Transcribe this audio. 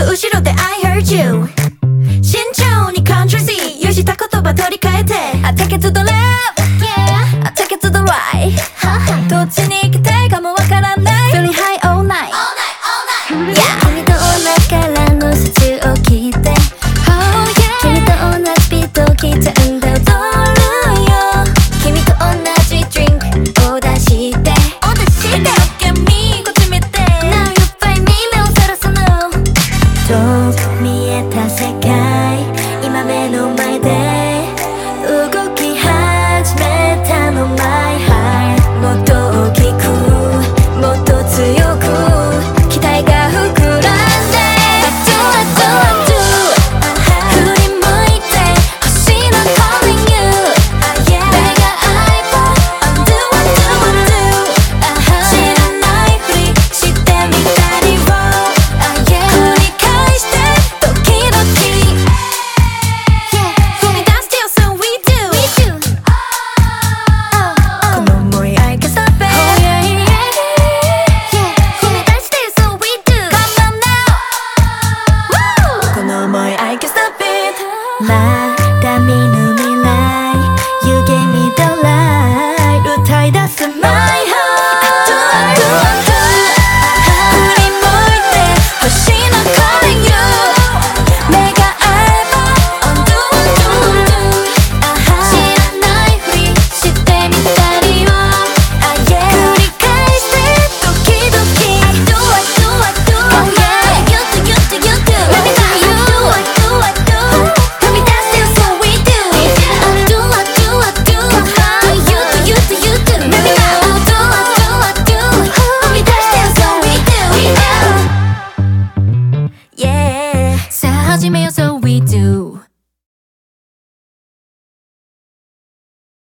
ぶ後ろで I heard you 慎重に Ctrl Z 用意した言葉取り替えて I take it to the left yeah I take it to the right どっちに行きたいかもわからない Feeling high all night yeah 君と同じからのシャツを着て Oh yeah 君と同じビートを聴いちゃうんだ踊るよ君と同じドリンクを出してLook at me こっち見て Now you find me 目をそらすの遠く見えた世界今目の前で動き始めたの My heart もっと大きくもっと強く期待が膨らんで I do I do I do 振り向いて星の calling you 目が合えば I do I do I do 知らないふりしてみたりを繰り返して時々 踏み出してよ So we do この想い I can't stop it 踏み出してよ So we do Come on now この想い I can't stop it